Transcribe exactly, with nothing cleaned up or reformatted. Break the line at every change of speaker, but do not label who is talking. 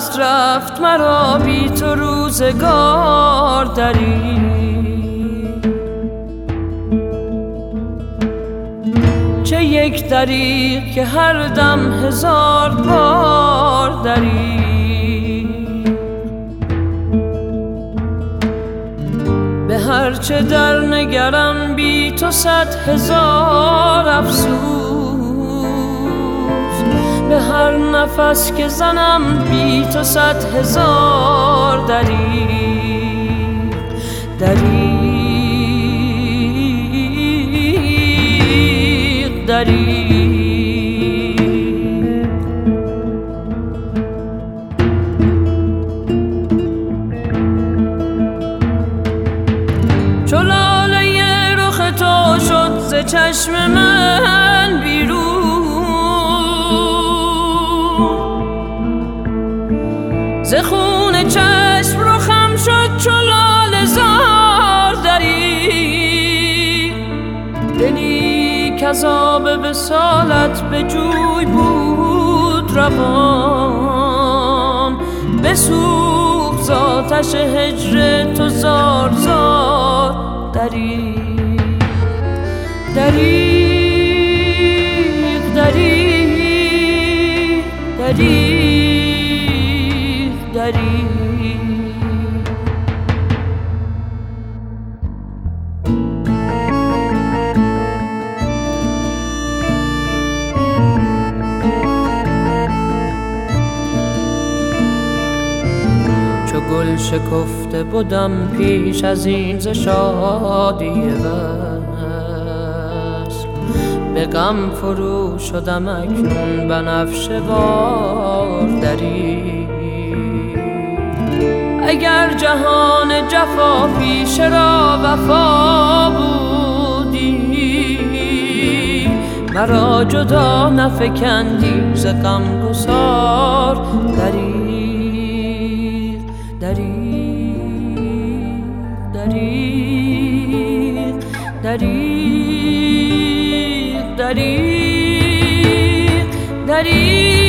دست رفت مرا بی تو روزگار دری. چه یک دریغ که هر دم هزار بار دری. به هر چه در نگرم بی تو صد هزار افسوس. به هر نفس که زنم بی تو صد هزار دری. دریغ دریغ چو لاله رخ تو شد ز چشم من بیرون. ز خون چشم رخم شد چو لاله زار دری. دلی کز آب وصالت به جوی بود روان. بسوخت ز آتش هجر تو زار زار دری. دریغ دریغ دریغ دریغ چو گل شکفته بودم پیش از این ز شادی وصل. به غم فرو شدم اکنون بنفشه وار دری. اگر جهان جفا پیش را وفا بودی. مرا جدا نفکندی ز غمگسار دری. دریغ دریغ دریغ دریغ دریغ